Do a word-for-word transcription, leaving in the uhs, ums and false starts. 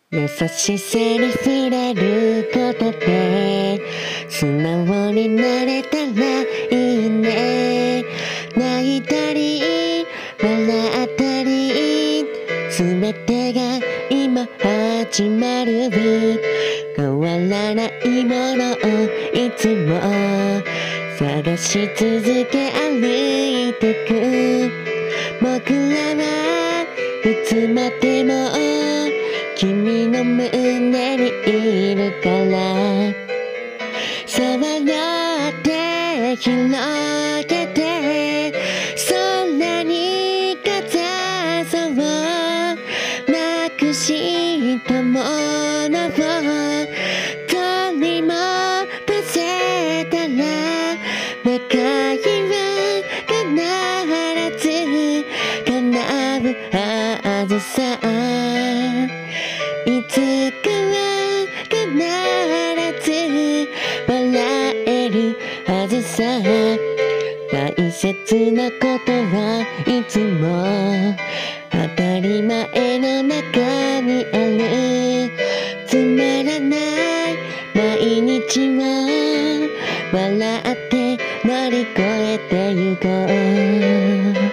優しさに触れることで素直になれたらいいね。泣いたり笑ったり全てが今始まる。変わらないものをいつも探し続け歩いてく。僕らはいつまでも君の胸にいるから。さわやって広げて空にかざそう。なくしたものを取り戻せたら願いは必ず叶うはずさ。いつかは必ず笑えるはずさ。大切なことはいつも当たり前の中にある。つまらない毎日を笑って乗り越えてゆこう。